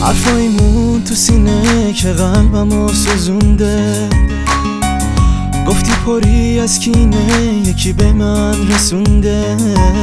حرفایمون تو سینه که قلبمو سوزونده، گفتی پری از کینه یکی به من رسونده.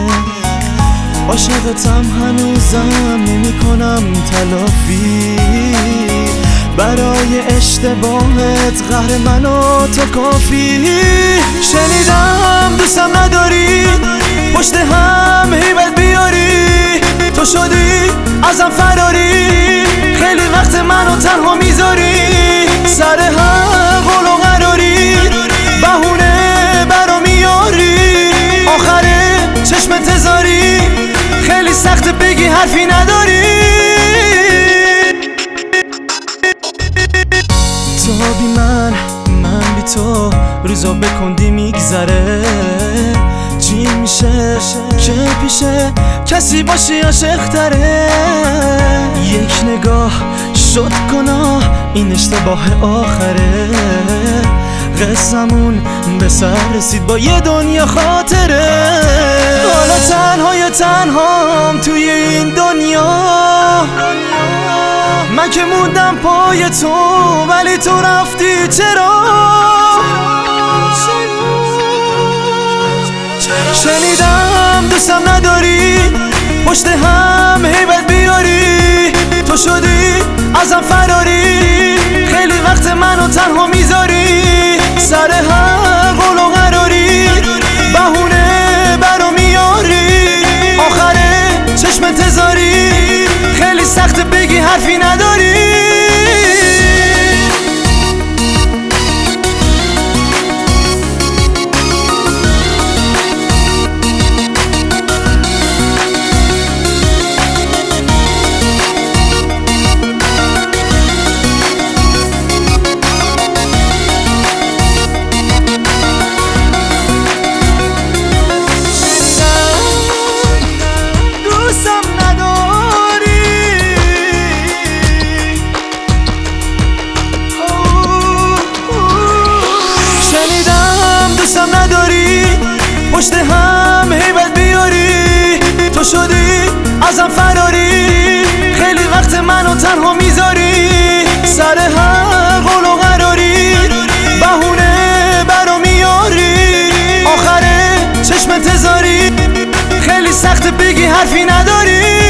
عاشقتم هنوزم نمی کنم تلافی، برای اشتباهت قهر منو تو کافی. شنیدم دوستم نداری، پشت هم هیبت بیاری، تو شدی ازم فراری، خیلی وقت منو تنها میذاری، سر هم قول و قراری، بهونه برا میاری، آخره چشم تزاری، خیلی سخت بگی حرفی نداری. تو بی من بی تو، روزا بکندی میگذره، چی میشه که پیشه کسی باشی عاشق تره. یک نگاه شد گناه، این اشتباه آخره، قصمون به سر رسید با یه دنیا خاطره. حالا تنهام توی این دنیا، من که موندم پای تو ولی تو رفتی چرا؟ شنیدم دوستم نداری، پشت هم هیبت بیاری، تو شدی ازم فراری، خیلی وقت منو تنها میذاری، سر هر قول و قراری، بهونه برا میاری، آخره چشم تزاری، خیلی سخت بگی حرفی نداری. پشت هم هیبت بیاری، تو شدی ازم فراری، خیلی وقت منو تنها میذاری، سر هر قول و قراری، بهونه برا میاری، آخره چشم تزاری، خیلی سخت بگی حرفی نداری.